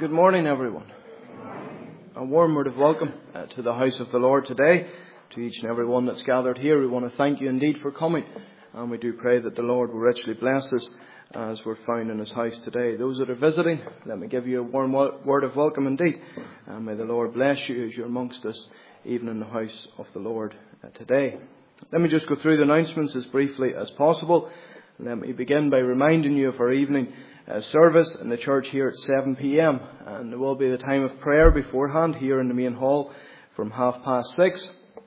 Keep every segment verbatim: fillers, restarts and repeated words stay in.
Good morning, everyone. A warm word of welcome uh, to the house of the Lord today. To each and every one that's gathered here, we want to thank you indeed for coming. And we do pray that the Lord will richly bless us as we're found in His house today. Those that are visiting, let me give you a warm word of welcome indeed. And may the Lord bless you as you're amongst us, even in the house of the Lord uh, today. Let me just go through the announcements as briefly as possible. Let me begin by reminding you of our evening uh, service in the church here at seven p.m. And there will be the time of prayer beforehand here in the main hall from half past six.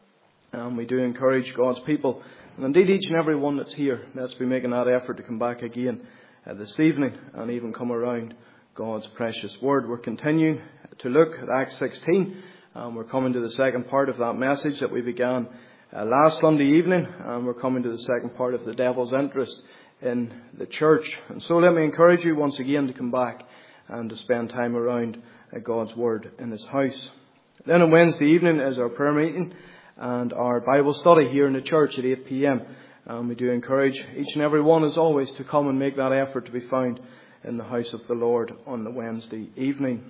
And we do encourage God's people, and indeed each and every one that's here, let's be making that effort to come back again uh, this evening and even come around God's precious word. We're continuing to look at Acts sixteen, and we're coming to the second part of that message that we began uh, last Sunday evening, and we're coming to the second part of the devil's interest in the church. And so let me encourage you once again to come back and to spend time around uh, God's word in His house. Then on Wednesday evening is our prayer meeting and our Bible study here in the church at eight p.m. And we do encourage each and every one, as always, to come and make that effort to be found in the house of the Lord on the Wednesday evening.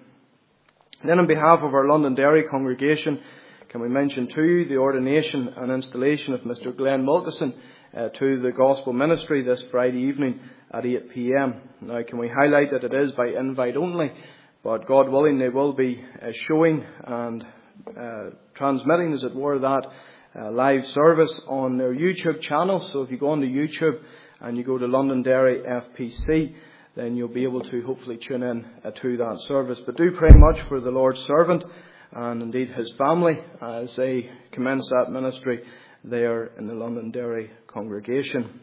Then on behalf of our Londonderry congregation, can we mention to you the ordination and installation of Mister Glenn Mulkison uh, to the gospel ministry this Friday evening at eight p.m. Now, can we highlight that it is by invite only, but God willing, they will be uh, showing and Uh, transmitting, as it were, that uh, live service on their YouTube channel. So if you go onto YouTube and you go to Londonderry F P C, then you'll be able to hopefully tune in uh, to that service. But do pray much for the Lord's servant and indeed his family as they commence that ministry there in the Londonderry congregation.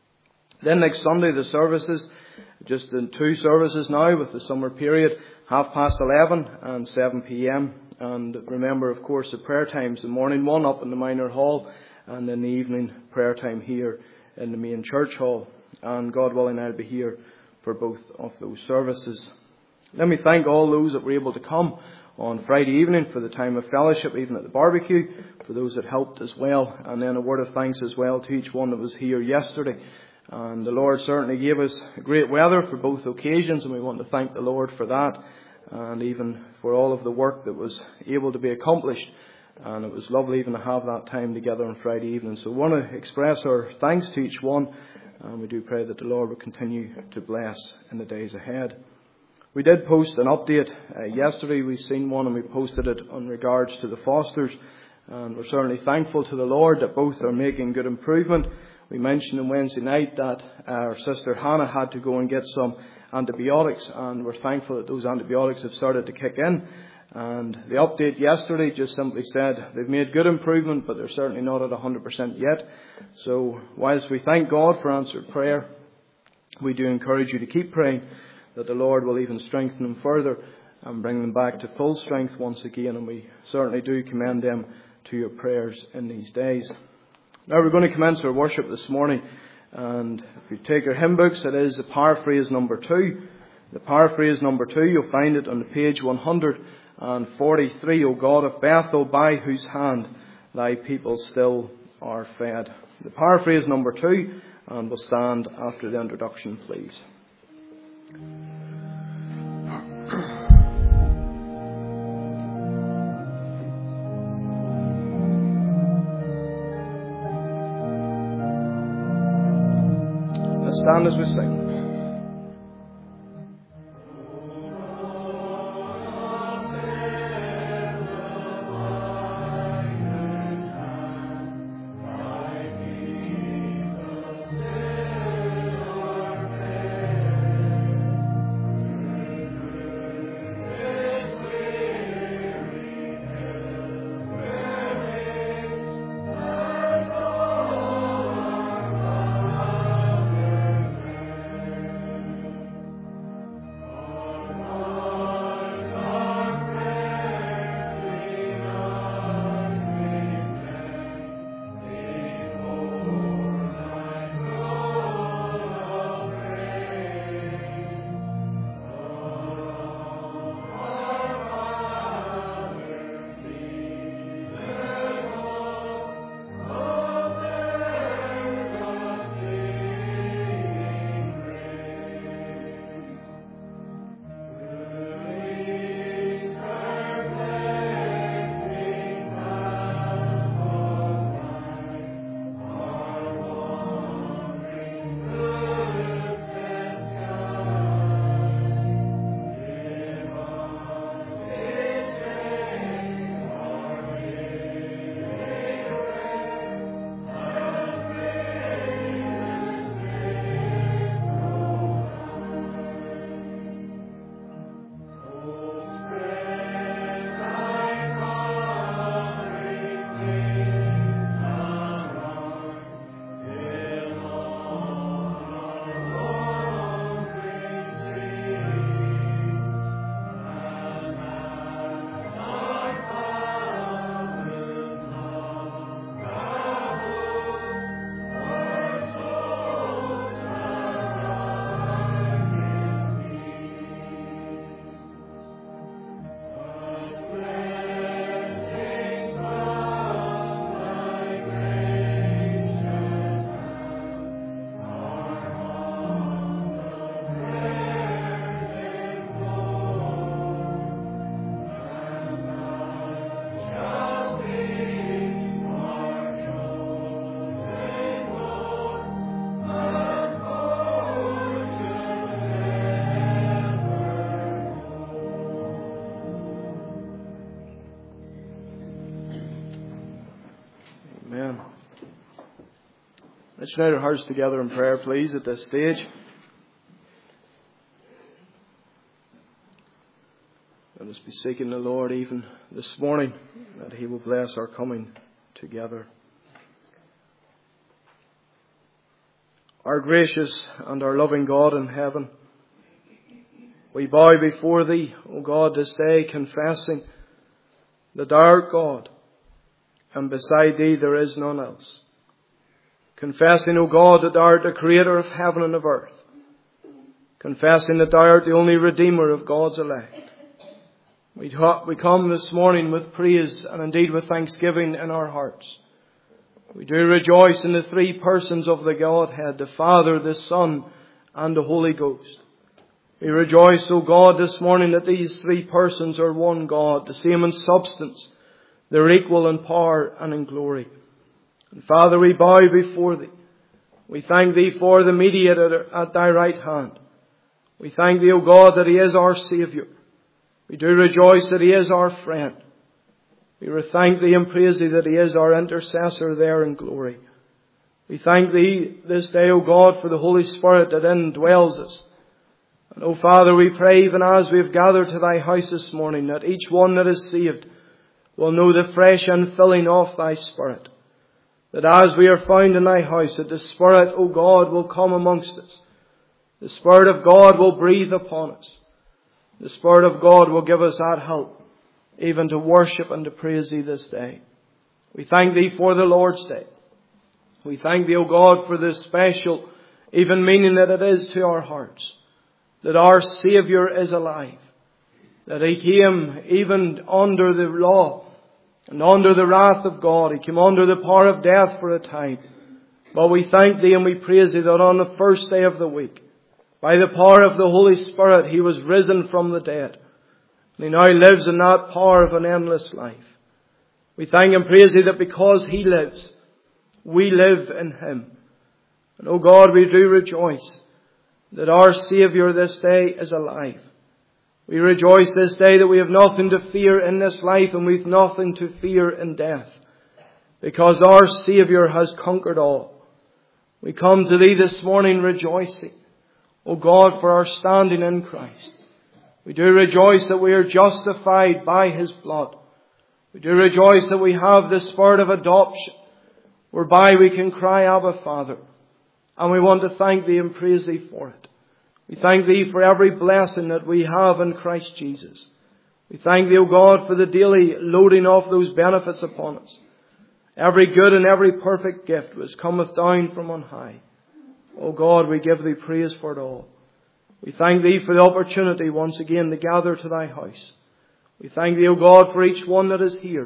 Then next Sunday, the services, just in two services now with the summer period, half past eleven and seven p.m. And remember, of course, the prayer times, the morning one up in the minor hall and then the evening prayer time here in the main church hall. And God willing, I'll be here for both of those services. Let me thank all those that were able to come on Friday evening for the time of fellowship, even at the barbecue, for those that helped as well. And then a word of thanks as well to each one that was here yesterday. And the Lord certainly gave us great weather for both occasions, and we want to thank the Lord for that. And even for all of the work that was able to be accomplished. And it was lovely even to have that time together on Friday evening. So we want to express our thanks to each one. And we do pray that the Lord will continue to bless in the days ahead. We did post an update uh, yesterday. We've seen one and we posted it in regards to the Fosters. And we're certainly thankful to the Lord that both are making good improvement. We mentioned on Wednesday night that our sister Hannah had to go and get some antibiotics, and we're thankful that those antibiotics have started to kick in. And the update yesterday just simply said they've made good improvement, but they're certainly not at one hundred percent yet. So whilst we thank God for answered prayer, we do encourage you to keep praying that the Lord will even strengthen them further and bring them back to full strength once again. And we certainly do commend them to your prayers in these days. Now we're going to commence our worship this morning. And if you take your hymn books, it is the paraphrase number two. The paraphrase number two, you'll find it on the page one hundred forty-three. O God of Bethel, by whose hand thy people still are fed. The paraphrase number two, and we'll stand after the introduction, please. Stand as we sing. Let's unite our hearts together in prayer, please, at this stage. Let us be seeking the Lord even this morning, that He will bless our coming together. Our gracious and our loving God in heaven, we bow before Thee, O God, this day, confessing that Thou art God, and beside Thee there is none else. Confessing, O God, that Thou art the Creator of heaven and of earth. Confessing that Thou art the only Redeemer of God's elect. We come this morning with praise and indeed with thanksgiving in our hearts. We do rejoice in the three persons of the Godhead, the Father, the Son, and the Holy Ghost. We rejoice, O God, this morning that these three persons are one God, the same in substance. They're equal in power and in glory. And Father, we bow before Thee. We thank Thee for the mediator at Thy right hand. We thank Thee, O God, that He is our Saviour. We do rejoice that He is our friend. We thank Thee and praise Thee that He is our intercessor there in glory. We thank Thee this day, O God, for the Holy Spirit that indwells us. And, O Father, we pray even as we have gathered to Thy house this morning, that each one that is saved will know the fresh infilling of Thy Spirit. That as we are found in Thy house, that the Spirit, O God, will come amongst us. The Spirit of God will breathe upon us. The Spirit of God will give us that help, even to worship and to praise Thee this day. We thank Thee for the Lord's Day. We thank Thee, O God, for the special, even meaning that it is to our hearts. That our Saviour is alive. That He came even under the law and under the wrath of God. He came under the power of death for a time. But we thank Thee and we praise Thee that on the first day of the week, by the power of the Holy Spirit, He was risen from the dead. And He now lives in that power of an endless life. We thank and praise Thee that because He lives, we live in Him. And, O God, we do rejoice that our Saviour this day is alive. We rejoice this day that we have nothing to fear in this life and we have nothing to fear in death. Because our Saviour has conquered all. We come to Thee this morning rejoicing, O God, for our standing in Christ. We do rejoice that we are justified by His blood. We do rejoice that we have the Spirit of adoption, whereby we can cry, Abba, Father. And we want to thank Thee and praise Thee for it. We thank Thee for every blessing that we have in Christ Jesus. We thank Thee, O God, for the daily loading of those benefits upon us. Every good and every perfect gift which cometh down from on high. O God, we give Thee praise for it all. We thank Thee for the opportunity once again to gather to Thy house. We thank Thee, O God, for each one that is here.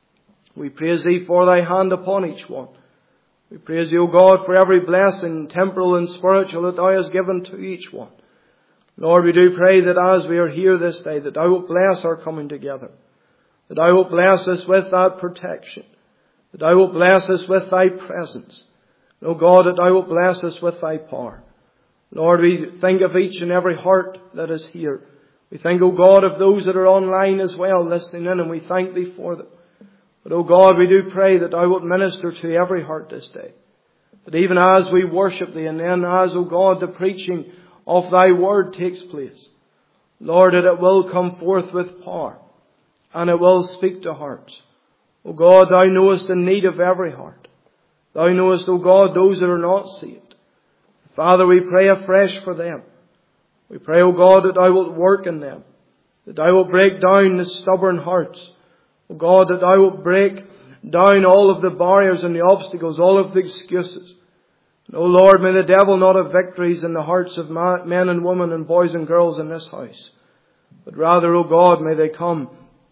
We praise Thee for Thy hand upon each one. We praise Thee, O God, for every blessing, temporal and spiritual, that Thou hast given to each one. Lord, we do pray that as we are here this day, that Thou wilt bless our coming together. That Thou wilt bless us with that protection. That Thou wilt bless us with Thy presence. O God, that Thou wilt bless us with Thy power. Lord, we think of each and every heart that is here. We think, O God, of those that are online as well, listening in, and we thank Thee for them. But, O God, we do pray that Thou wilt minister to every heart this day. That even as we worship Thee, and then as, O God, the preaching of Thy word takes place, Lord, that it will come forth with power, and it will speak to hearts. O God, Thou knowest the need of every heart. Thou knowest, O God, those that are not saved. Father, we pray afresh for them. We pray, O God, that Thou wilt work in them. That Thou wilt break down the stubborn hearts. O God, that Thou wilt break down all of the barriers and the obstacles, all of the excuses. And, O Lord, may the devil not have victories in the hearts of men and women and boys and girls in this house. But rather, O God, may they come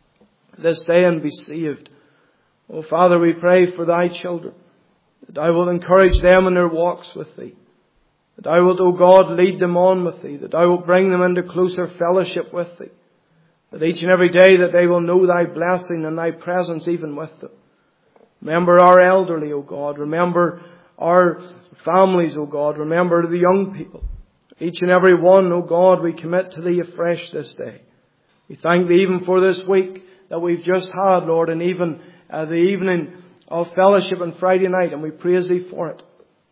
this day and be saved. O Father, we pray for Thy children. That Thou wilt encourage them in their walks with Thee. That Thou wilt, O God, lead them on with Thee. That Thou wilt bring them into closer fellowship with Thee. That each and every day that they will know Thy blessing and Thy presence even with them. Remember our elderly, O God. Remember our families, O God. Remember the young people. Each and every one, O God, we commit to Thee afresh this day. We thank Thee even for this week that we've just had, Lord, and even uh, the evening of fellowship on Friday night, and we praise Thee for it.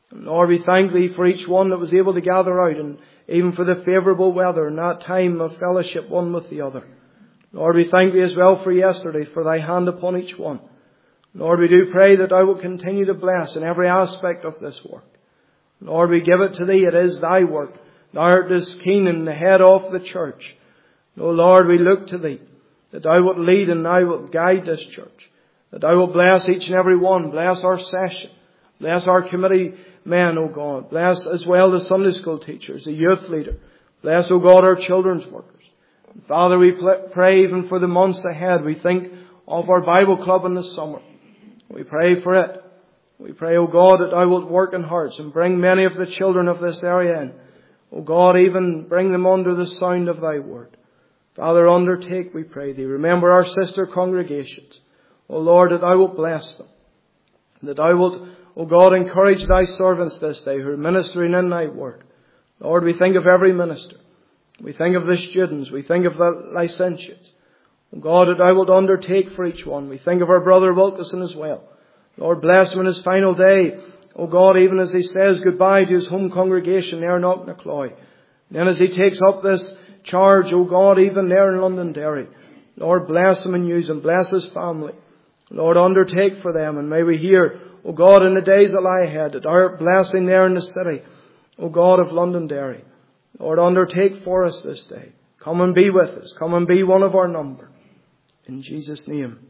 And Lord, we thank Thee for each one that was able to gather out, and even for the favourable weather and that time of fellowship one with the other. Lord, we thank Thee as well for yesterday, for Thy hand upon each one. Lord, we do pray that Thou wilt continue to bless in every aspect of this work. Lord, we give it to Thee. It is Thy work. Thou art this King and the head of the church. O Lord, we look to Thee, that Thou wilt lead and Thou wilt guide this church. That Thou wilt bless each and every one. Bless our session. Bless our committee men, O God. Bless as well the Sunday school teachers, the youth leader. Bless, O God, our children's workers. And Father, we pray even for the months ahead. We think of our Bible club in the summer. We pray for it. We pray, O God, that Thou wilt work in hearts and bring many of the children of this area in. O God, even bring them under the sound of Thy word. Father, undertake, we pray Thee. Remember our sister congregations. O Lord, that Thou wilt bless them. That Thou wilt, O God, encourage Thy servants this day who are ministering in Thy word. Lord, we think of every minister. We think of the students. We think of the licentiates. O God, that Thou wilt undertake for each one. We think of our brother Wilkinson as well. Lord, bless him in his final day. O God, even as he says goodbye to his home congregation there in Knocknacloy. Then as he takes up this charge, O God, even there in Londonderry. Lord, bless him and use him. Bless his family. Lord, undertake for them. And may we hear, O God, in the days that lie ahead, that Thou art blessing there in the city, O God of Londonderry. Lord, undertake for us this day. Come and be with us. Come and be one of our number. In Jesus' name.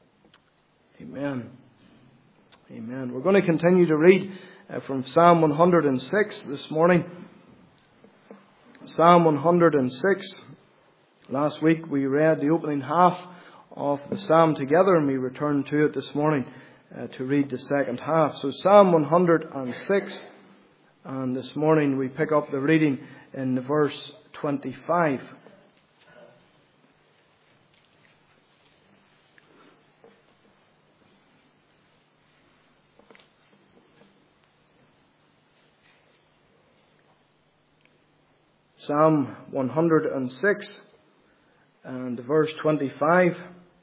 Amen. Amen. We're going to continue to read uh, from Psalm one hundred six this morning. Psalm one hundred six. Last week we read the opening half of the psalm together, and we returned to it this morning uh, to read the second half. So Psalm one hundred six, and this morning we pick up the reading in verse twenty-five. Psalm one hundred six and verse twenty-five.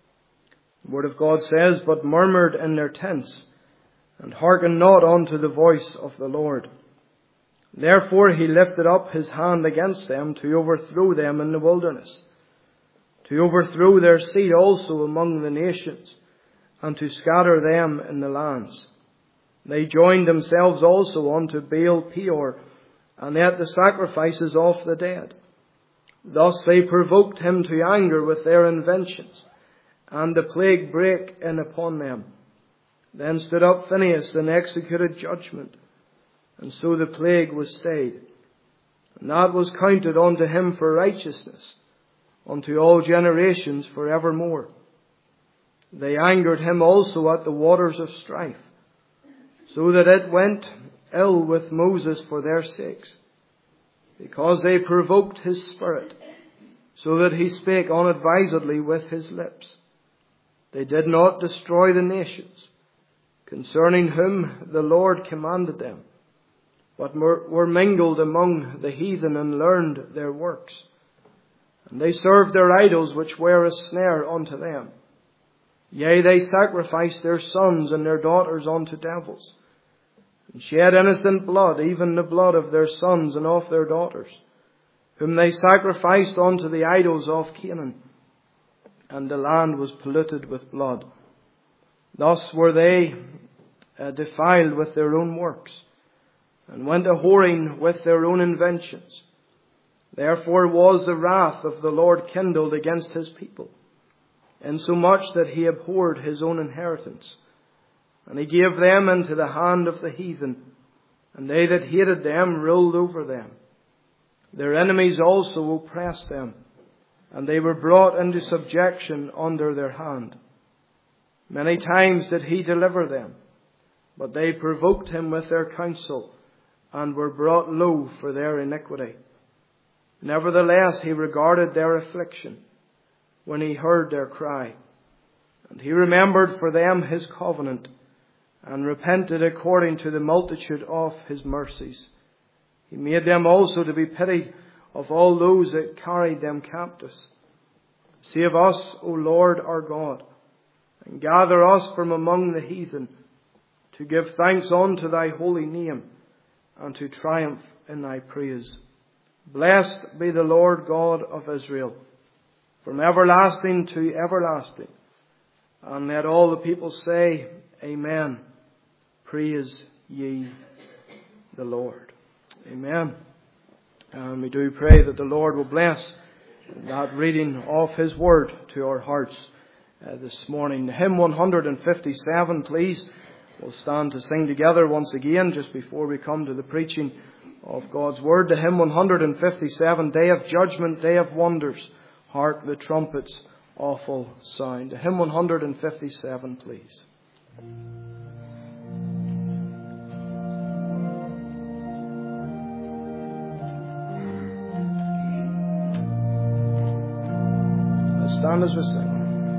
The Word of God says, "But murmured in their tents, and hearkened not unto the voice of the Lord. Therefore He lifted up His hand against them to overthrow them in the wilderness, to overthrow their seed also among the nations, and to scatter them in the lands. They joined themselves also unto Baal Peor, and ate the sacrifices of the dead. Thus they provoked Him to anger with their inventions, and the plague brake in upon them. Then stood up Phinehas and executed judgment, and so the plague was stayed. And that was counted unto him for righteousness, unto all generations for evermore. They angered him also at the waters of strife, so that it went ill with Moses for their sakes, because they provoked his spirit, so that he spake unadvisedly with his lips. They did not destroy the nations, concerning whom the Lord commanded them, but were mingled among the heathen and learned their works. And they served their idols, which were a snare unto them. Yea, they sacrificed their sons and their daughters unto devils, and shed innocent blood, even the blood of their sons and of their daughters, whom they sacrificed unto the idols of Canaan. And the land was polluted with blood. Thus were they uh, defiled with their own works, and went a whoring with their own inventions. Therefore was the wrath of the Lord kindled against His people, insomuch that He abhorred His own inheritance. And He gave them into the hand of the heathen, and they that hated them ruled over them. Their enemies also oppressed them, and they were brought into subjection under their hand. Many times did He deliver them, but they provoked Him with their counsel, and were brought low for their iniquity. Nevertheless He regarded their affliction, when He heard their cry. And He remembered for them His covenant, and repented according to the multitude of His mercies. He made them also to be pitied of all those that carried them captives. Save us, O Lord our God, and gather us from among the heathen, to give thanks unto Thy holy name, and to triumph in thy praise. Blessed be the Lord God of Israel, from everlasting to everlasting. And let all the people say, Amen. Praise ye the Lord. Amen. And we do pray that the Lord will bless that reading of His Word to our hearts uh, this morning. Hymn one hundred fifty-seven, please. We'll stand to sing together once again just before we come to the preaching of God's Word. The hymn one hundred fifty-seven, Day of Judgment, Day of Wonders, hark the trumpet's awful sound. The hymn one hundred fifty-seven, please. Let's stand as we sing.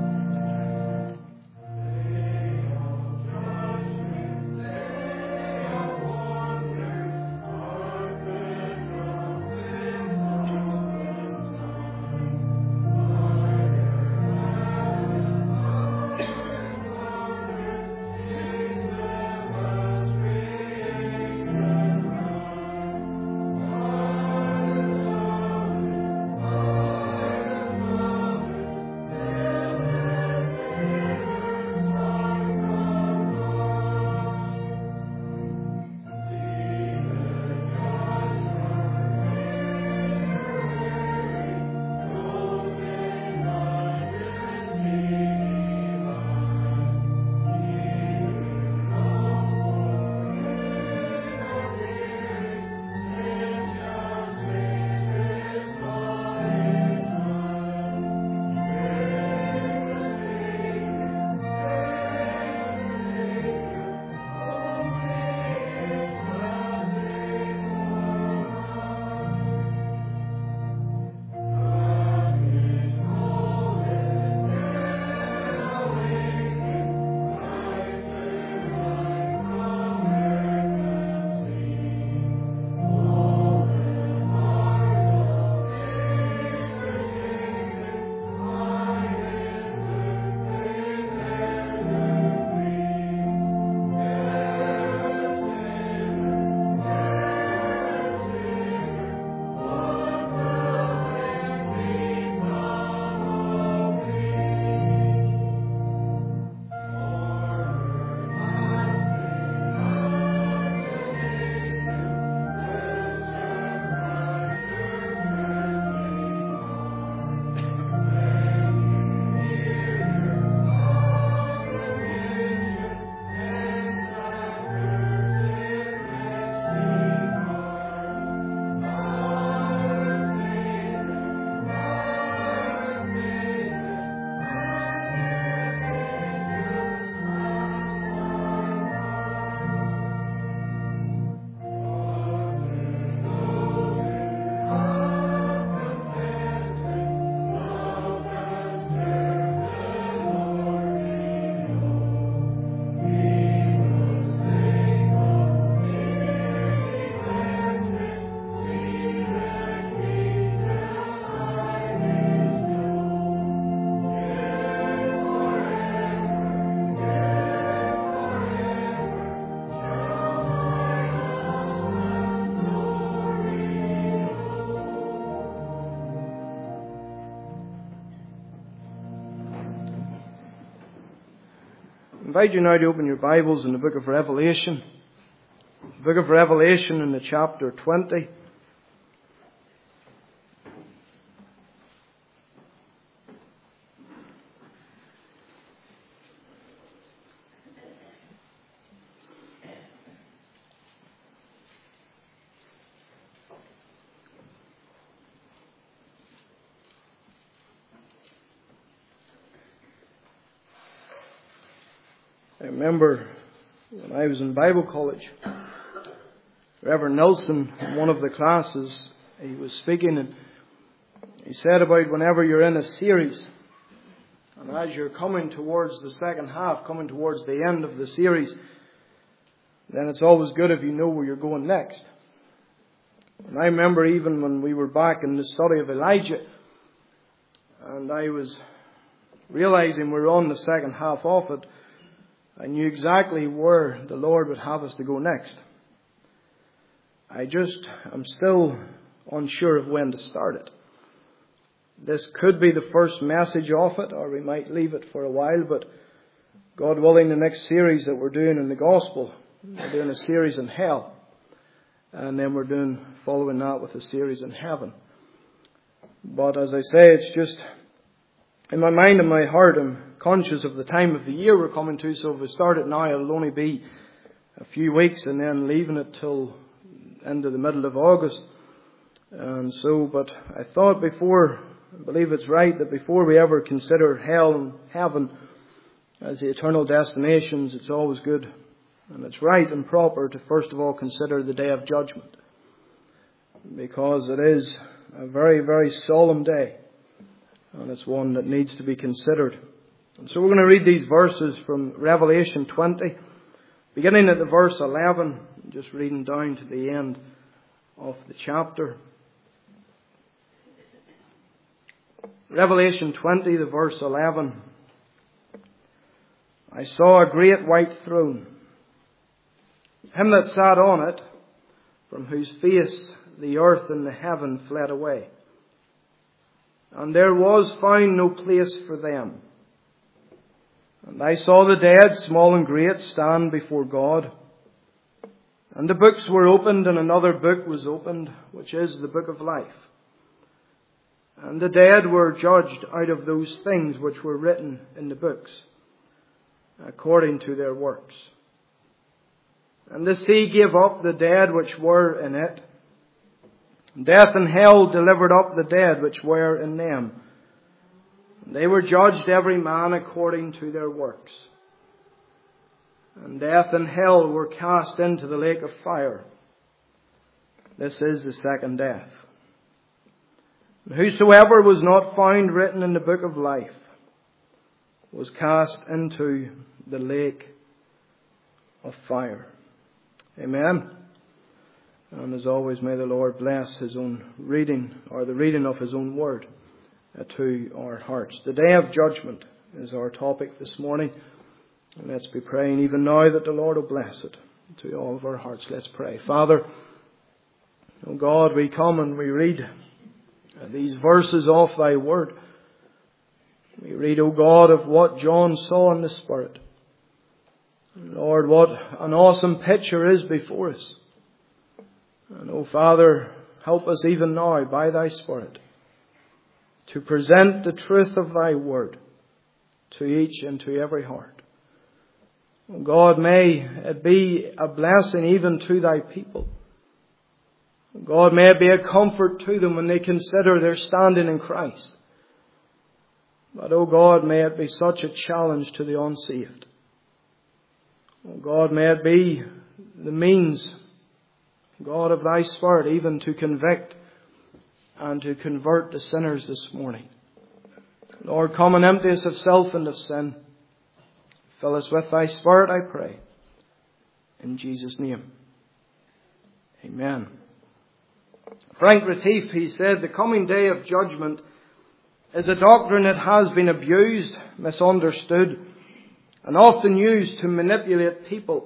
I invite you now to open your Bibles in the book of Revelation. The book of Revelation in the chapter twenty. I remember when I was in Bible college, Reverend Nelson, in one of the classes, he was speaking and he said about whenever you're in a series, and as you're coming towards the second half, coming towards the end of the series, then it's always good if you know where you're going next. And I remember even when we were back in the study of Elijah, and I was realizing we were on the second half of it, I knew exactly where the Lord would have us to go next. I just am still unsure of when to start it. This could be the first message of it, or we might leave it for a while, but God willing, the next series that we're doing in the Gospel, we're doing a series in hell. And then we're doing, following that with a series in heaven. But as I say, it's just, in my mind and my heart, I'm conscious of the time of the year we're coming to, so if we start it now, it'll only be a few weeks and then leaving it till end of the middle of August. And so, but I thought before, I believe it's right that before we ever consider hell and heaven as the eternal destinations, it's always good and it's right and proper to first of all consider the day of judgment. Because it is a very, very solemn day. And it's one that needs to be considered. And so we're going to read these verses from Revelation twenty, beginning at the verse eleven, just reading down to the end of the chapter. Revelation twenty, the verse eleven. I saw a great white throne, him that sat on it, from whose face the earth and the heaven fled away. And there was found no place for them. And I saw the dead, small and great, stand before God. And the books were opened, and another book was opened, which is the book of life. And the dead were judged out of those things which were written in the books, according to their works. And the sea gave up the dead which were in it. Death and hell delivered up the dead which were in them. And they were judged every man according to their works. And death and hell were cast into the lake of fire. This is the second death. And whosoever was not found written in the book of life was cast into the lake of fire. Amen. And as always, may the Lord bless His own reading, or the reading of His own word, uh, to our hearts. The day of judgment is our topic this morning. And let's be praying even now that the Lord will bless it to all of our hearts. Let's pray. Father, O God, we come and we read these verses of Thy word. We read, O God, of what John saw in the Spirit. Lord, what an awesome picture is before us. And, O Father, help us even now by Thy Spirit to present the truth of Thy word to each and to every heart. O God, may it be a blessing even to Thy people. O God, may it be a comfort to them when they consider their standing in Christ. But, O God, may it be such a challenge to the unsaved. O God, may it be the means, God, of Thy Spirit, even to convict and to convert the sinners this morning. Lord, come and empty us of self and of sin. Fill us with Thy Spirit, I pray. In Jesus' name. Amen. Frank Retief, he said, the coming day of judgment is a doctrine that has been abused, misunderstood, and often used to manipulate people.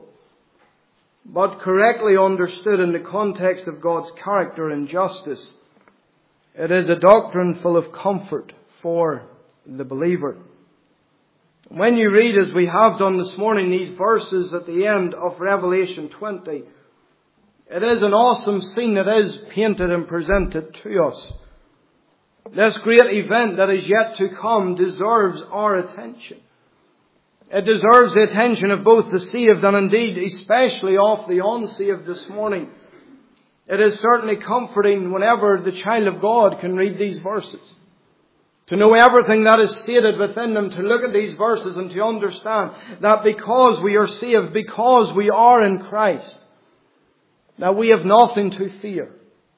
But correctly understood in the context of God's character and justice, it is a doctrine full of comfort for the believer. When you read, as we have done this morning, these verses at the end of Revelation twenty, it is an awesome scene that is painted and presented to us. This great event that is yet to come deserves our attention. It deserves the attention of both the saved and indeed especially of the unsaved this morning. It is certainly comforting whenever the child of God can read these verses, to know everything that is stated within them, to look at these verses and to understand that because we are saved, because we are in Christ, that we have nothing to fear.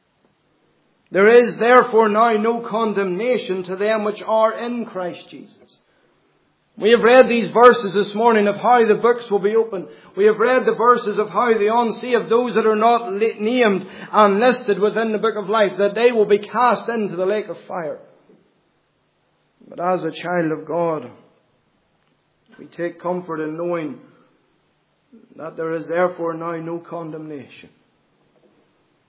There is therefore now no condemnation to them which are in Christ Jesus. We have read these verses this morning of how the books will be opened. We have read the verses of how the unsaved, those that are not named and listed within the book of life, that they will be cast into the lake of fire. But as a child of God, we take comfort in knowing that there is therefore now no condemnation.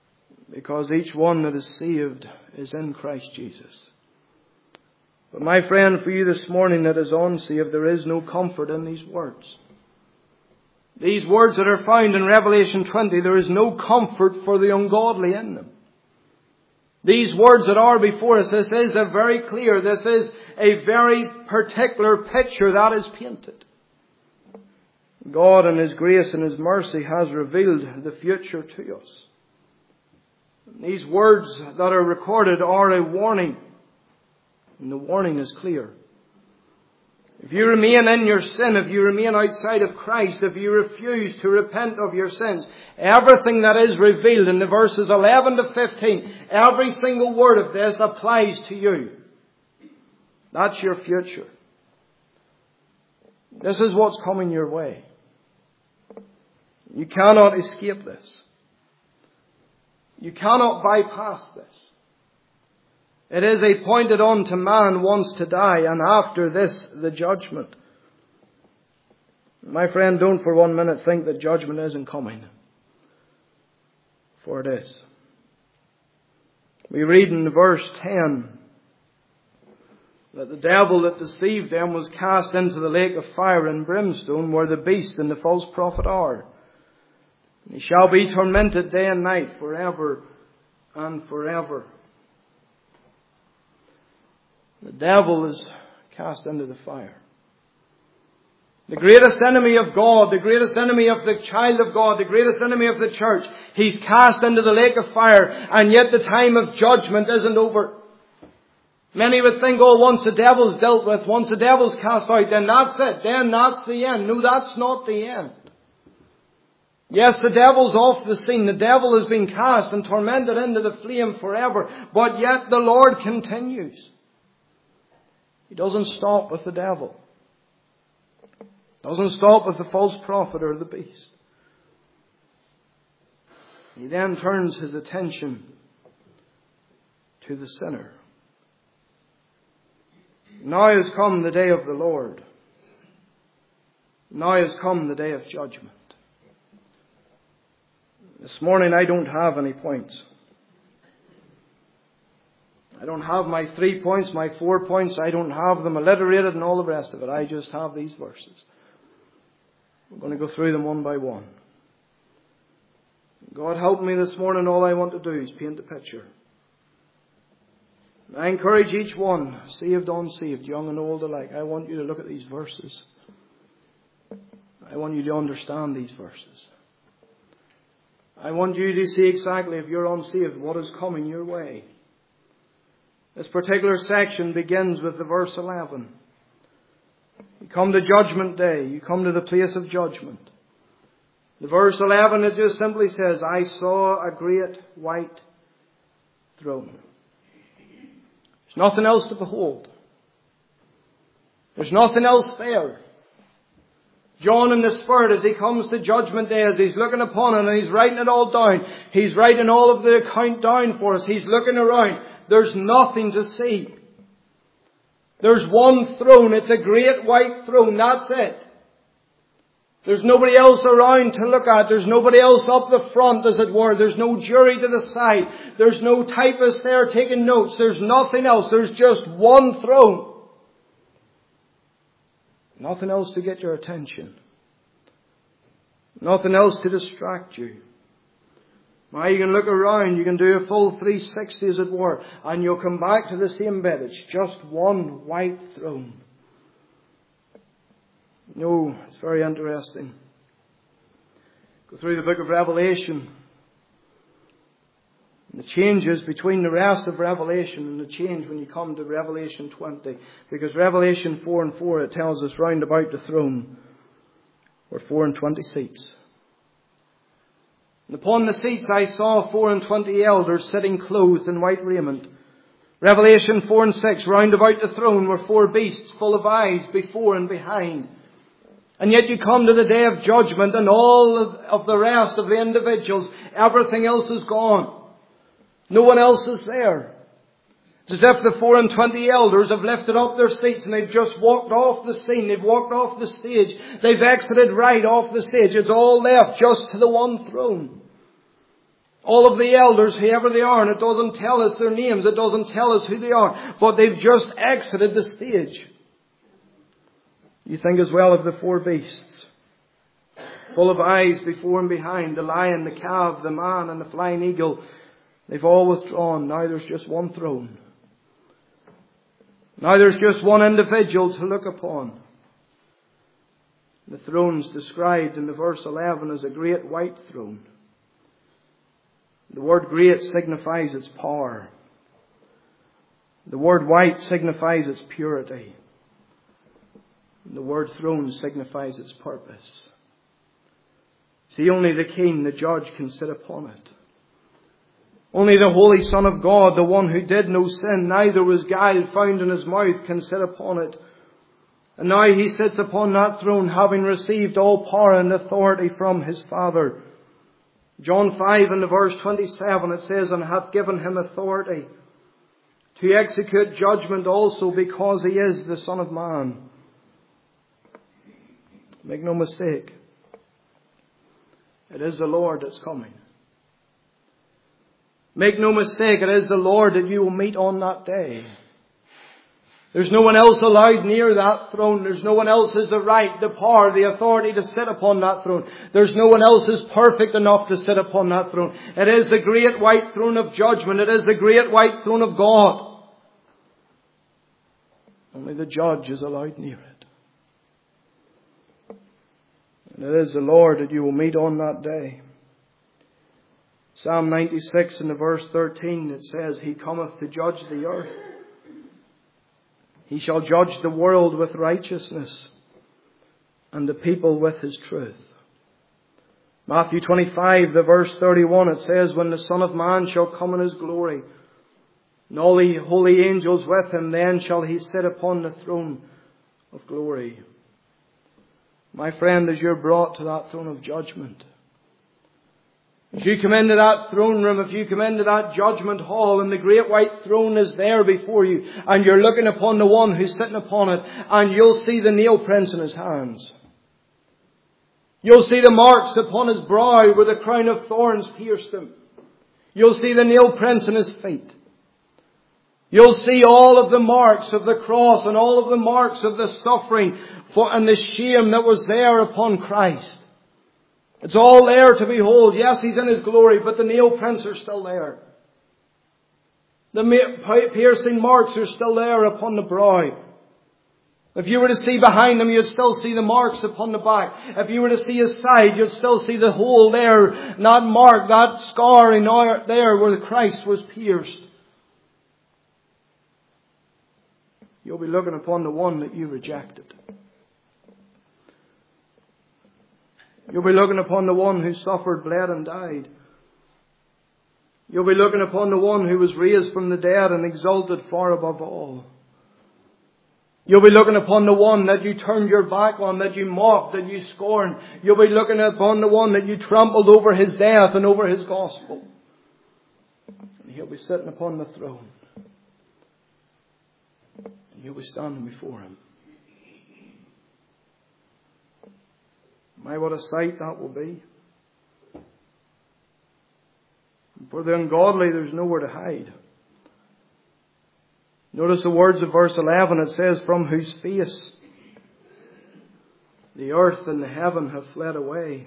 because each one that is saved is in Christ Jesus. But my friend, for you this morning that is unsaved, there is no comfort in these words. These words that are found in Revelation twenty, there is no comfort for the ungodly in them. These words that are before us, this is a very clear, this is a very particular picture that is painted. God in His grace and His mercy has revealed the future to us. These words that are recorded are a warning. And the warning is clear. If you remain in your sin, if you remain outside of Christ, if you refuse to repent of your sins, everything that is revealed in the verses eleven to fifteen, every single word of this applies to you. That's your future. This is what's coming your way. You cannot escape this. You cannot bypass this. It is appointed unto man once to die, and after this the judgment. My friend, don't for one minute think that judgment isn't coming. For it is. We read in verse ten that the devil that deceived them was cast into the lake of fire and brimstone, where the beast and the false prophet are. And he shall be tormented day and night forever and forever. The devil is cast into the fire. The greatest enemy of God, the greatest enemy of the child of God, the greatest enemy of the church, he's cast into the lake of fire, and yet the time of judgment isn't over. Many would think, oh, once the devil's dealt with, once the devil's cast out, then that's it, then that's the end. No, that's not the end. Yes, the devil's off the scene. The devil has been cast and tormented into the flame forever, but yet the Lord continues. He doesn't stop with the devil. Doesn't stop with the false prophet or the beast. He then turns his attention to the sinner. Now has come the day of the Lord. Now has come the day of judgment. This morning I don't have any points. I don't have my three points, my four points. I don't have them alliterated and all the rest of it. I just have these verses. We're going to go through them one by one. God help me this morning. All I want to do is paint the picture. I encourage each one, saved, unsaved, young and old alike. I want you to look at these verses. I want you to understand these verses. I want you to see exactly, if you're unsaved, what is coming your way. This particular section begins with the verse eleven. You come to judgment day. You come to the place of judgment. The verse eleven, it just simply says, I saw a great white throne. There's nothing else to behold. There's nothing else there. John in the Spirit, as he comes to judgment day, as he's looking upon it and he's writing it all down, he's writing all of the account down for us. He's looking around. There's nothing to see. There's one throne. It's a great white throne. That's it. There's nobody else around to look at. There's nobody else up the front, as it were. There's no jury to the side. There's no typist there taking notes. There's nothing else. There's just one throne. Nothing else to get your attention. Nothing else to distract you. Now you can look around, you can do a full three sixty as it were, and you'll come back to the same bed. It's just one white throne. No, it's very interesting. Go through the book of Revelation. And the changes between the rest of Revelation and the change when you come to Revelation twenty. Because Revelation four and four, it tells us round about the throne were four and twenty seats. And upon the seats I saw four and twenty elders sitting clothed in white raiment. Revelation four and six, round about the throne were four beasts full of eyes before and behind. And yet you come to the day of judgment and all of, of the rest of the individuals, everything else is gone. No one else is there. It's as if the four and twenty elders have lifted up their seats and they've just walked off the scene. They've walked off the stage. They've exited right off the stage. It's all left just to the one throne. All of the elders, whoever they are, and it doesn't tell us their names, it doesn't tell us who they are, but they've just exited the stage. You think as well of the four beasts, full of eyes before and behind, the lion, the calf, the man, and the flying eagle. They've all withdrawn. Now there's just one throne. Now there's just one individual to look upon. The throne's described in the verse eleven as a great white throne. The word great signifies its power. The word white signifies its purity. The word throne signifies its purpose. See, only the king, the judge, can sit upon it. Only the Holy Son of God, the one who did no sin, neither was guile found in his mouth, can sit upon it. And now he sits upon that throne, having received all power and authority from his Father. John five and the verse twenty-seven, it says, and hath given him authority to execute judgment also, because he is the Son of Man. Make no mistake, it is the Lord that's coming. Make no mistake, it is the Lord that you will meet on that day. There's no one else allowed near that throne. There's no one else has the right, the power, the authority to sit upon that throne. There's no one else is perfect enough to sit upon that throne. It is the great white throne of judgment. It is the great white throne of God. Only the judge is allowed near it. And it is the Lord that you will meet on that day. Psalm ninety-six in the verse thirteen, it says, He cometh to judge the earth. He shall judge the world with righteousness, and the people with His truth. Matthew twenty-five, the verse thirty-one, it says, When the Son of Man shall come in His glory, and all the holy angels with Him, then shall He sit upon the throne of glory. My friend, as you're brought to that throne of judgment, as you come into that throne room, if you come into that judgment hall, and the great white throne is there before you, and you're looking upon the one who's sitting upon it, and you'll see the nail prints in His hands. You'll see the marks upon His brow where the crown of thorns pierced Him. You'll see the nail prints in His feet. You'll see all of the marks of the cross and all of the marks of the suffering for, and the shame that was there upon Christ. It's all there to behold. Yes, He's in His glory, but the nail prints are still there. The piercing marks are still there upon the brow. If you were to see behind Him, you'd still see the marks upon the back. If you were to see His side, you'd still see the hole there, that mark, that scarring there where the Christ was pierced. You'll be looking upon the one that you rejected. You'll be looking upon the one who suffered, bled and died. You'll be looking upon the one who was raised from the dead and exalted far above all. You'll be looking upon the one that you turned your back on, that you mocked, that you scorned. You'll be looking upon the one that you trampled over His death and over His gospel. And He'll be sitting upon the throne. And you'll be standing before Him. My, what a sight that will be. For the ungodly, there's nowhere to hide. Notice the words of verse eleven. It says, From whose face the earth and the heaven have fled away.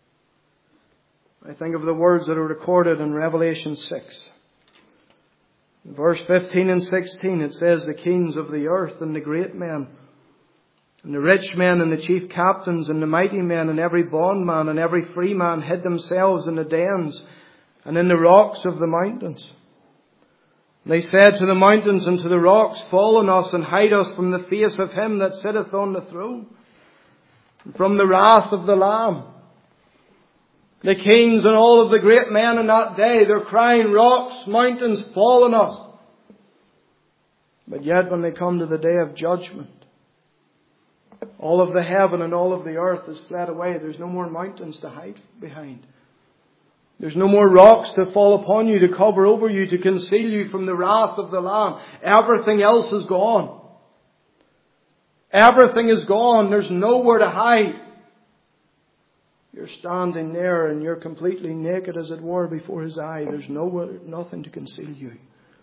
I think of the words that are recorded in Revelation six. In verse fifteen and sixteen, it says, The kings of the earth and the great men, and the rich men and the chief captains and the mighty men and every bondman and every free man hid themselves in the dens and in the rocks of the mountains. And they said to the mountains and to the rocks, Fall on us and hide us from the face of Him that sitteth on the throne, and from the wrath of the Lamb. The kings and all of the great men in that day, they're crying, Rocks, mountains, fall on us. But yet when they come to the day of judgment, all of the heaven and all of the earth is fled away. There's no more mountains to hide behind. There's no more rocks to fall upon you, to cover over you, to conceal you from the wrath of the Lamb. Everything else is gone. Everything is gone. There's nowhere to hide. You're standing there and you're completely naked, as it were, before His eye. There's nowhere, nothing to conceal you.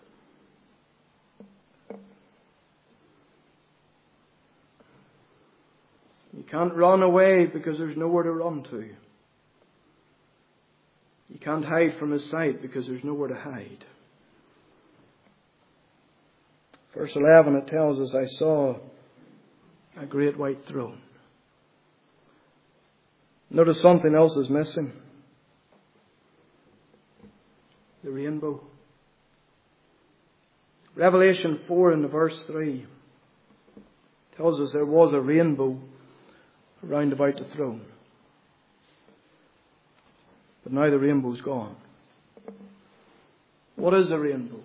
You can't run away because there's nowhere to run to. You can't hide from His sight because there's nowhere to hide. Verse eleven, it tells us, I saw a great white throne. Notice something else is missing. The rainbow. Revelation four in the verse three tells us there was a rainbow round about the throne. But now the rainbow's gone. What is the rainbow?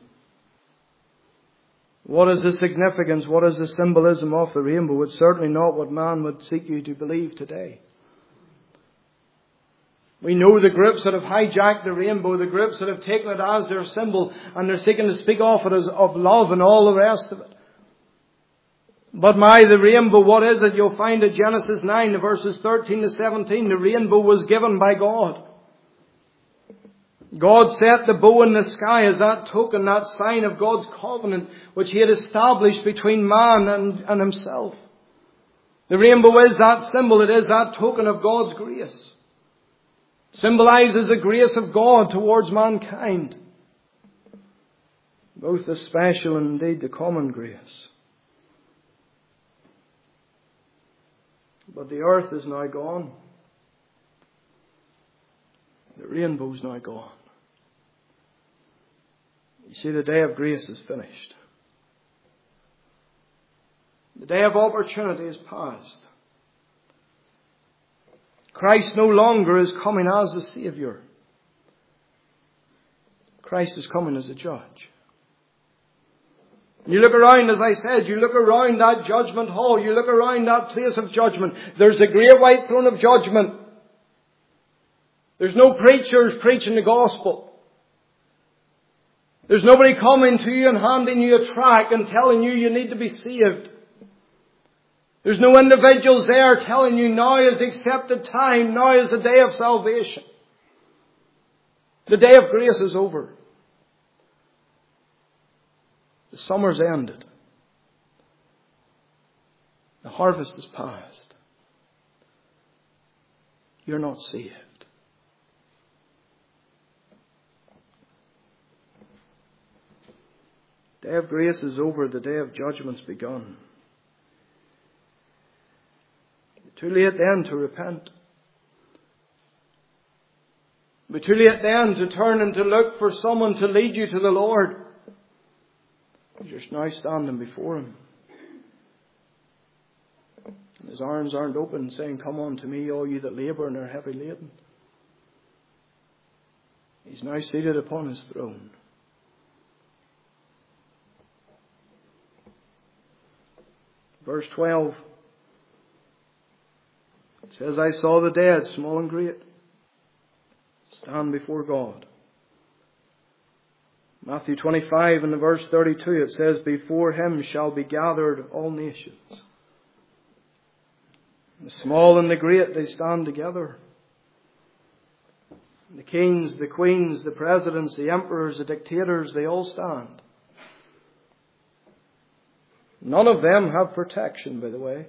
What is the significance? What is the symbolism of the rainbow? It's certainly not what man would seek you to believe today. We know the groups that have hijacked the rainbow, the groups that have taken it as their symbol, and they're seeking to speak of it as of love and all the rest of it. But my, the rainbow, what is it? You'll find at Genesis nine, verses thirteen to seventeen, the rainbow was given by God. God set the bow in the sky as that token, that sign of God's covenant, which He had established between man and, and Himself. The rainbow is that symbol. It is that token of God's grace. Symbolizes the grace of God towards mankind. Both the special and indeed the common grace. But the earth is now gone. The rainbow is now gone. You see, the day of grace is finished. The day of opportunity is past. Christ no longer is coming as the Saviour. Christ is coming as a judge. You look around, as I said, you look around that judgment hall, you look around that place of judgment. There's a great white throne of judgment. There's no preachers preaching the gospel. There's nobody coming to you and handing you a tract and telling you you need to be saved. There's no individuals there telling you now is the accepted time, now is the day of salvation. The day of grace is over. The summer's ended. The harvest is past. You're not saved. The day of grace is over. The day of judgment's begun. Too late then to repent. But too late then to turn and to look for someone to lead you to the Lord. You're now standing before Him. And His arms aren't open saying, come unto me, all you that labour and are heavy laden. He's now seated upon His throne. Verse twelve. It says, I saw the dead, small and great, stand before God. Matthew twenty-five and the verse thirty-two, it says, before Him shall be gathered all nations. The small and the great, they stand together. The kings, the queens, the presidents, the emperors, the dictators, they all stand. None of them have protection, by the way.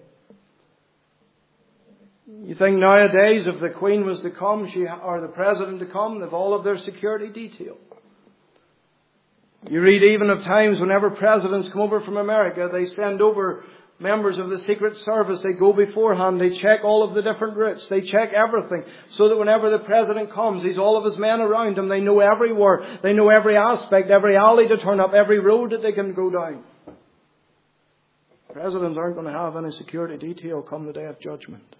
You think nowadays if the Queen was to come, she or the President to come, they've all of their security detail. You read even of times whenever presidents come over from America, they send over members of the Secret Service. They go beforehand, they check all of the different routes, they check everything, so that whenever the President comes, he's all of his men around him. They know everywhere, they know every aspect, every alley to turn up, every road that they can go down. Presidents aren't going to have any security detail come the day of judgment.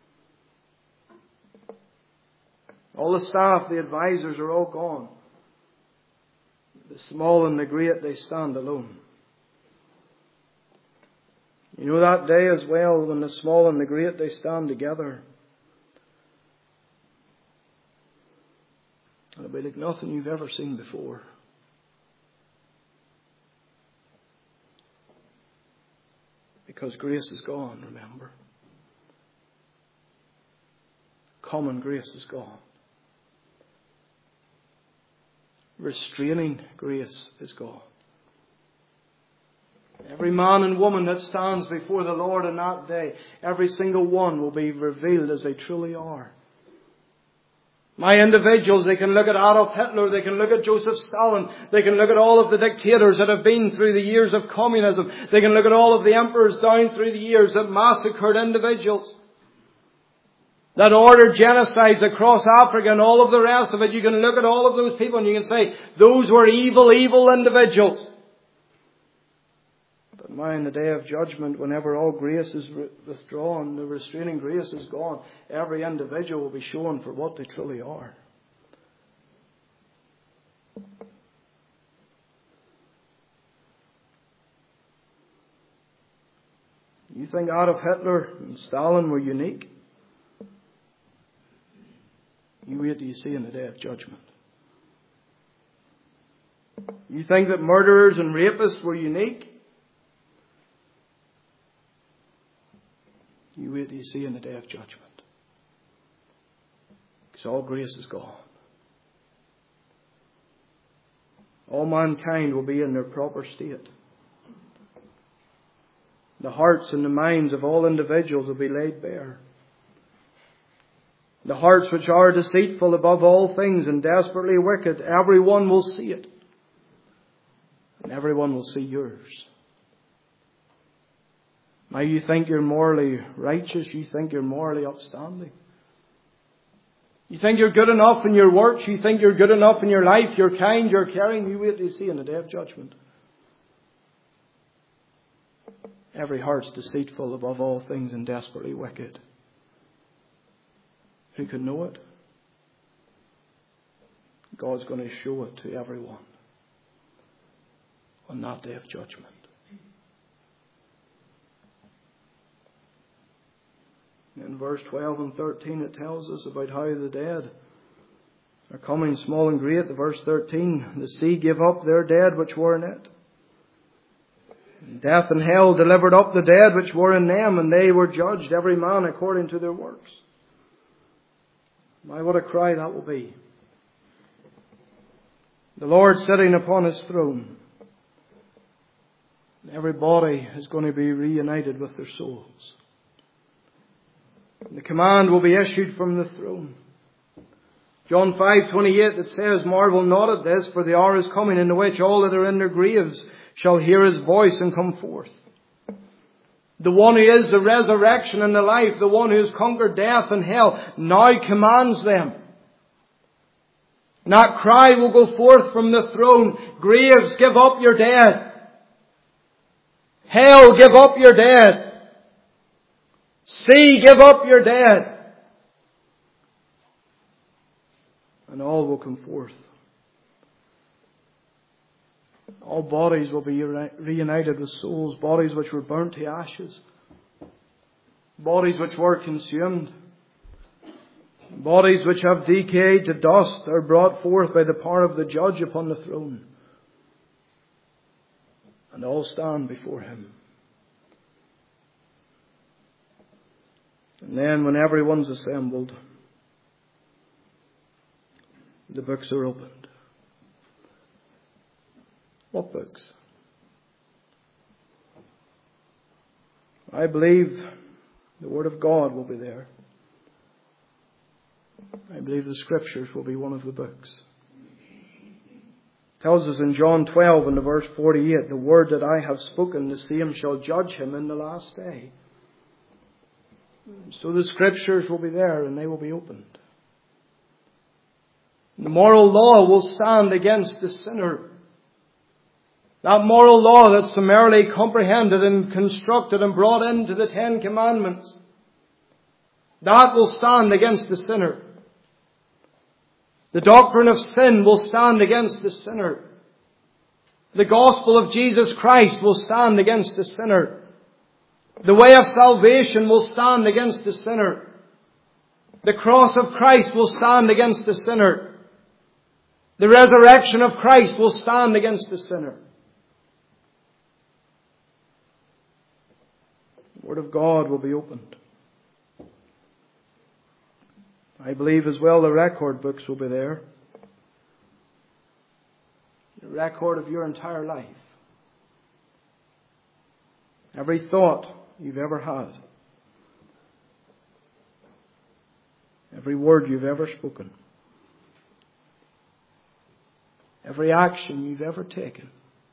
All the staff, the advisors are all gone. The small and the great, they stand alone. You know that day as well when the small and the great, they stand together. It'll be like nothing you've ever seen before. Because grace is gone, remember. Common grace is gone. Restraining grace is gone. Every man and woman that stands before the Lord in that day, every single one will be revealed as they truly are. My individuals, they can look at Adolf Hitler, they can look at Joseph Stalin, they can look at all of the dictators that have been through the years of communism, they can look at all of the emperors down through the years that massacred individuals, that ordered genocides across Africa and all of the rest of it. You can look at all of those people and you can say, those were evil, evil individuals. But now in the day of judgment, whenever all grace is withdrawn, the restraining grace is gone, every individual will be shown for what they truly are. You think Adolf Hitler and Stalin were unique? You wait till you see in the day of judgment. You think that murderers and rapists were unique? You wait till you see in the day of judgment. Because all grace is gone. All mankind will be in their proper state. The hearts and the minds of all individuals will be laid bare. The hearts which are deceitful above all things and desperately wicked, everyone will see it. And everyone will see yours. Now you think you're morally righteous, you think you're morally upstanding. You think you're good enough in your works, you think you're good enough in your life, you're kind, you're caring, you wait to see in the day of judgment. Every heart's deceitful above all things and desperately wicked. Who can know it? God's going to show it to everyone on that day of judgment. In verse twelve and thirteen it tells us about how the dead are coming, small and great. The verse thirteen, the sea gave up their dead which were in it. And death and hell delivered up the dead which were in them, and they were judged every man according to their works. My, what a cry that will be. The Lord sitting upon His throne. Every body is going to be reunited with their souls. The command will be issued from the throne. John five twenty-eight that says, marvel not at this, for the hour is coming in the which all that are in their graves shall hear His voice and come forth. The one who is the resurrection and the life, the one who has conquered death and hell, now commands them. And that cry will go forth from the throne. Graves, give up your dead. Hell, give up your dead. Sea, give up your dead. And all will come forth. All bodies will be reunited with souls, bodies which were burnt to ashes, bodies which were consumed, bodies which have decayed to dust are brought forth by the power of the judge upon the throne. And all stand before Him. And then when everyone's assembled, the books are opened. What books? I believe the Word of God will be there. I believe the Scriptures will be one of the books. It tells us in John twelve and the verse forty-eight, the word that I have spoken, the same shall judge him in the last day. So the Scriptures will be there and they will be opened. The moral law will stand against the sinner. That moral law that's summarily comprehended and constructed and brought into the Ten Commandments, that will stand against the sinner. The doctrine of sin will stand against the sinner. The gospel of Jesus Christ will stand against the sinner. The way of salvation will stand against the sinner. The cross of Christ will stand against the sinner. The resurrection of Christ will stand against the sinner. The Word of God will be opened. I believe as well the record books will be there. The record of your entire life. Every thought you've ever had. Every word you've ever spoken. Every action you've ever taken.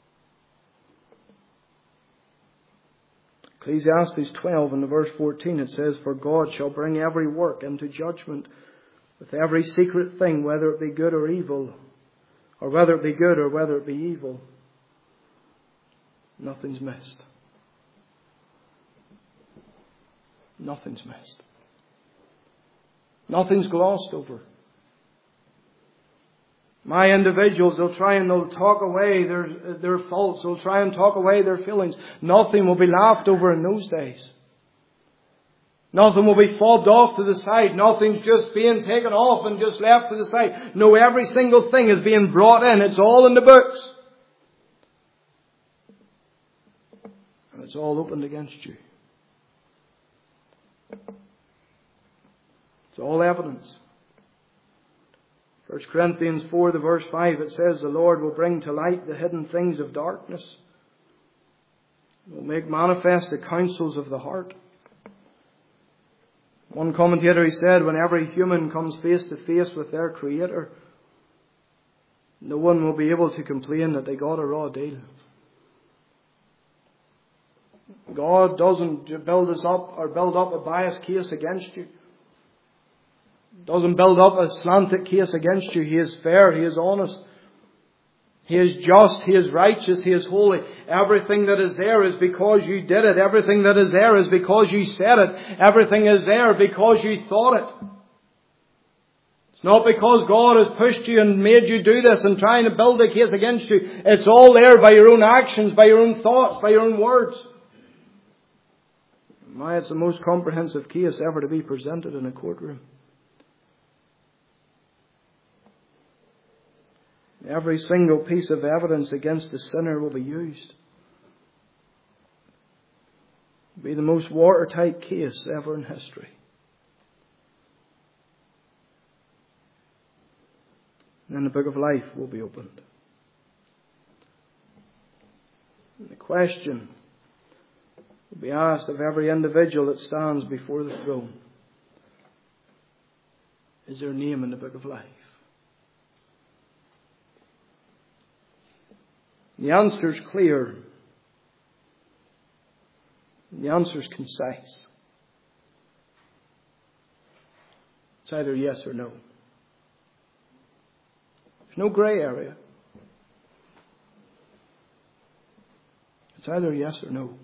Ecclesiastes twelve and verse fourteen, it says, "For God shall bring every work into judgment with every secret thing, whether it be good or evil, or whether it be good or whether it be evil." Nothing's missed. Nothing's missed. Nothing's glossed over. My individuals, they'll try and they'll talk away their, their faults. They'll try and talk away their feelings. Nothing will be laughed over in those days. Nothing will be fobbed off to the side. Nothing's just being taken off and just left to the side. No, every single thing is being brought in. It's all in the books. And it's all opened against you. It's all evidence. First Corinthians four, the verse five, it says, "The Lord will bring to light the hidden things of darkness. He will make manifest the counsels of the heart." One commentator, he said, when every human comes face to face with their Creator, no one will be able to complain that they got a raw deal. God doesn't build us up or build up a biased case against you. Doesn't build up a slanted case against you. He is fair. He is honest. He is just. He is righteous. He is holy. Everything that is there is because you did it. Everything that is there is because you said it. Everything is there because you thought it. It's not because God has pushed you and made you do this and trying to build a case against you. It's all there by your own actions, by your own thoughts, by your own words. My, it's the most comprehensive case ever to be presented in a courtroom. Every single piece of evidence against the sinner will be used. It'll be the most watertight case ever in history. And then the book of life will be opened. And the question will be asked of every individual that stands before the throne: is their name in the book of life? The answer is clear. The answer is concise. It's either yes or no. There's no grey area. It's either yes or no.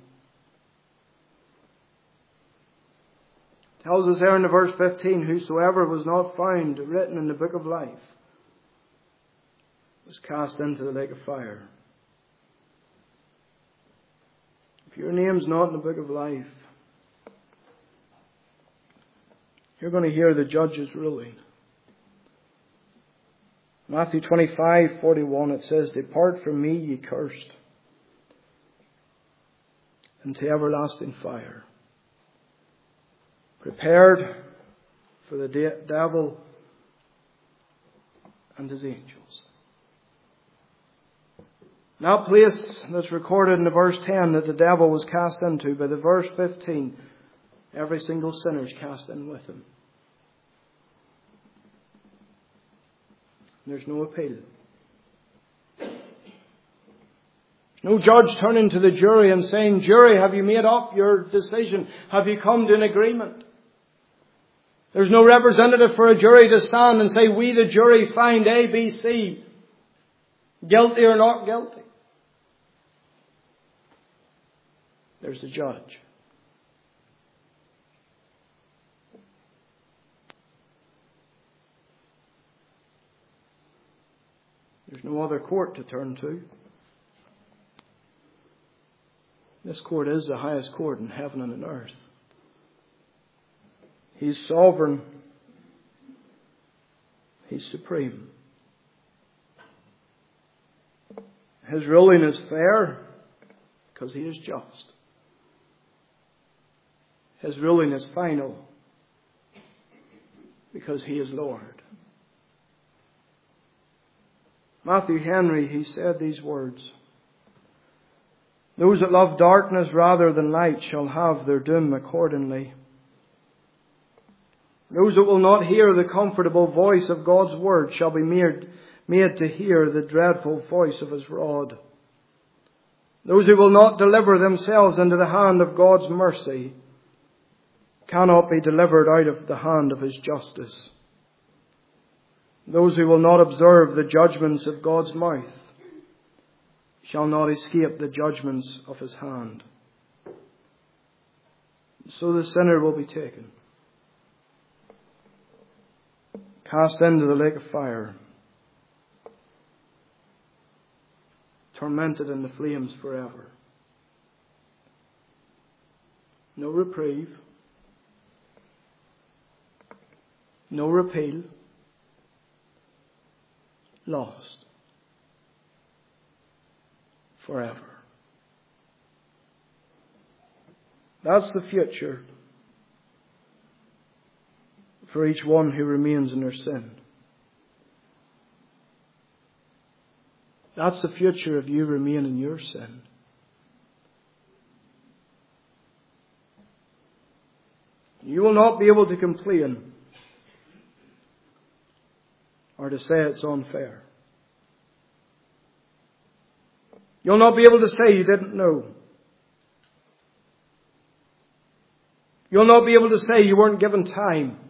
It tells us there in the verse fifteen, "Whosoever was not found written in the book of life was cast into the lake of fire." If your name's not in the book of life, you're going to hear the judge's ruling. Matthew twenty-five forty-one, it says, "Depart from me, ye cursed, into everlasting fire, prepared for the de- devil and his angels." That place that's recorded in the verse ten that the devil was cast into, by the verse fifteen, every single sinner is cast in with him. There's no appeal. No judge turning to the jury and saying, "Jury, have you made up your decision? Have you come to an agreement?" There's no representative for a jury to stand and say, "We, the jury, find A, B, C, guilty or not guilty." There's the judge. There's no other court to turn to. This court is the highest court in heaven and on earth. He's sovereign. He's supreme. His ruling is fair because He is just. His ruling is final because He is Lord. Matthew Henry, he said these words: "Those that love darkness rather than light shall have their doom accordingly. Those that will not hear the comfortable voice of God's word shall be made, made to hear the dreadful voice of His rod. Those who will not deliver themselves into the hand of God's mercy cannot be delivered out of the hand of His justice. Those who will not observe the judgments of God's mouth shall not escape the judgments of His hand. So the sinner will be taken, cast into the lake of fire, tormented in the flames forever. No reprieve, no repeal, lost forever." That's the future for each one who remains in their sin. That's the future of you remain in your sin. You will not be able to complain or to say it's unfair. You'll not be able to say you didn't know. You'll not be able to say you weren't given time.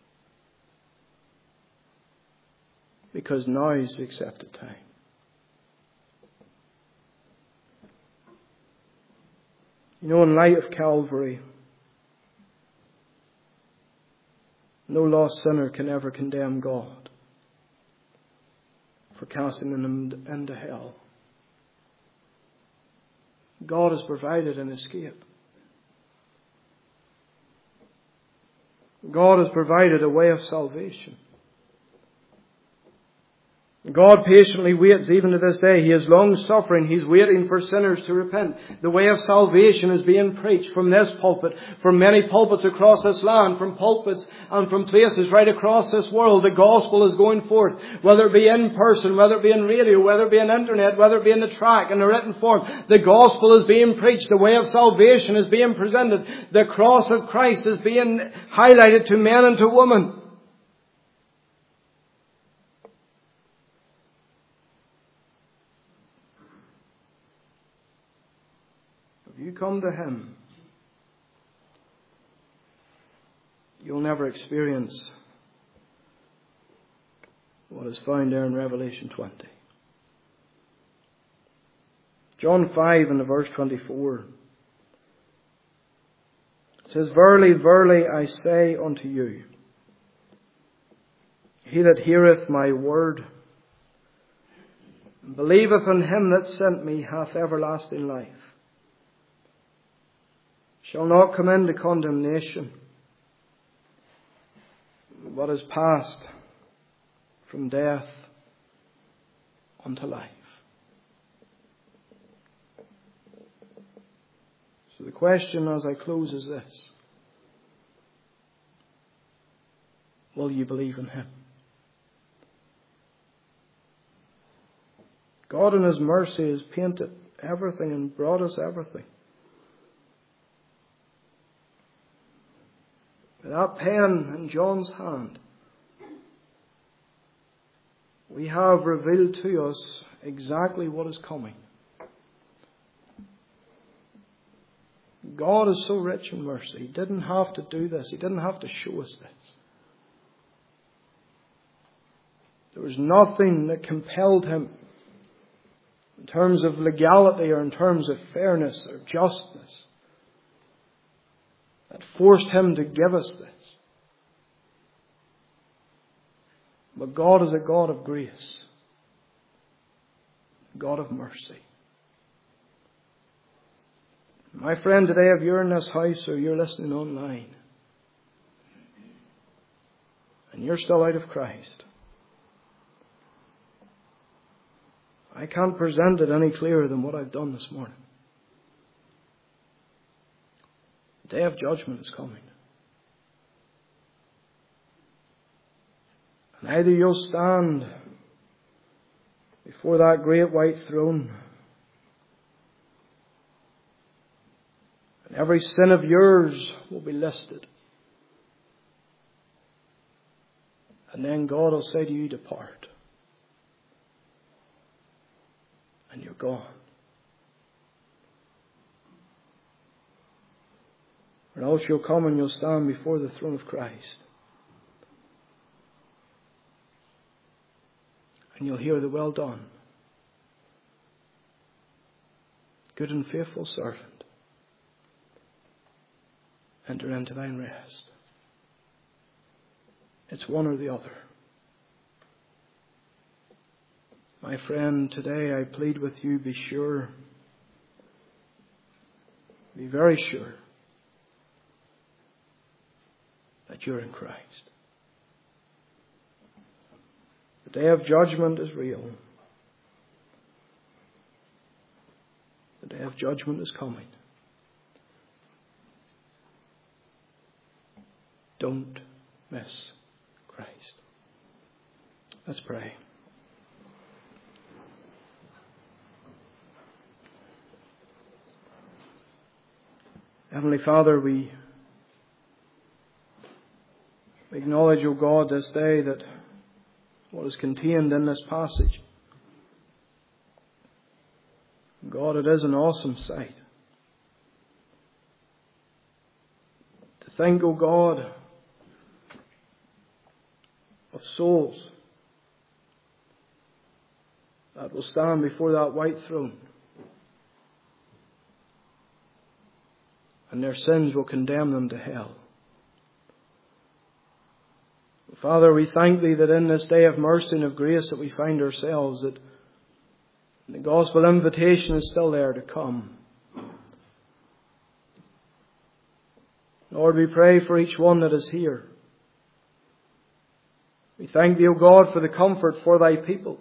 Because now is the accepted time. You know, in light of Calvary, no lost sinner can ever condemn God for casting them into hell. God has provided an escape. God has provided a way of salvation. God patiently waits even to this day. He is long suffering. He's waiting for sinners to repent. The way of salvation is being preached from this pulpit, from many pulpits across this land, from pulpits and from places right across this world. The gospel is going forth, whether it be in person, whether it be in radio, whether it be in internet, whether it be in the track, in the written form. The gospel is being preached. The way of salvation is being presented. The cross of Christ is being highlighted to men and to women. You come to Him, you'll never experience what is found there in Revelation twenty. John five and the verse twenty-four. It says, "Verily, verily, I say unto you, he that heareth my word and believeth on Him that sent me hath everlasting life, shall not come into condemnation, but is passed from death unto life." So the question as I close is this: will you believe in Him? God in His mercy has painted everything and brought us everything. That pen in John's hand, we have revealed to us exactly what is coming. God is so rich in mercy. He didn't have to do this. He didn't have to show us this. There was nothing that compelled Him in terms of legality or in terms of fairness or justness that forced Him to give us this. But God is a God of grace, a God of mercy. My friend, today, if you're in this house or you're listening online and you're still out of Christ, I can't present it any clearer than what I've done this morning. The day of judgment is coming. And either you'll stand before that great white throne, and every sin of yours will be listed. And then God will say to you, depart. And you're gone. Or else you'll come and you'll stand before the throne of Christ. And you'll hear the well done, good and faithful servant. Enter into thine rest. It's one or the other. My friend, today I plead with you, be sure, be very sure that you're in Christ. The day of judgment is real. The day of judgment is coming. Don't miss Christ. Let's pray. Heavenly Father, we acknowledge, O God, this day that what is contained in this passage, God, it is an awesome sight. To think, O God, of souls that will stand before that white throne, and their sins will condemn them to hell. Father, we thank Thee that in this day of mercy and of grace that we find ourselves, that the gospel invitation is still there to come. Lord, we pray for each one that is here. We thank Thee, O God, for the comfort for Thy people.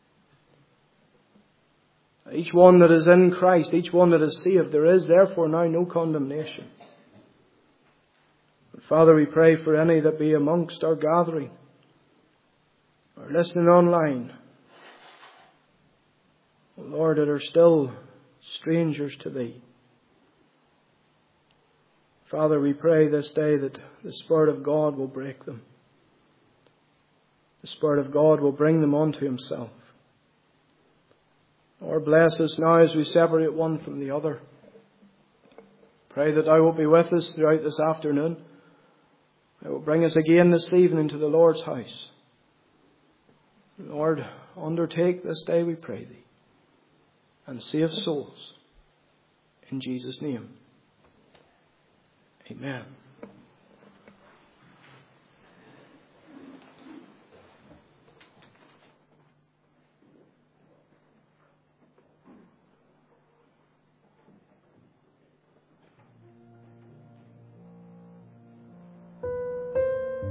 Each one that is in Christ, each one that is saved, there is therefore now no condemnation. But Father, we pray for any that be amongst our gathering, or listening online, O Lord, that are still strangers to Thee. Father, we pray this day that the Spirit of God will break them. The Spirit of God will bring them unto Himself. Lord, bless us now as we separate one from the other. Pray that Thou wilt be with us throughout this afternoon. Thou wilt bring us again this evening to the Lord's house. Lord, undertake this day, we pray Thee, and save souls. In Jesus' name, amen.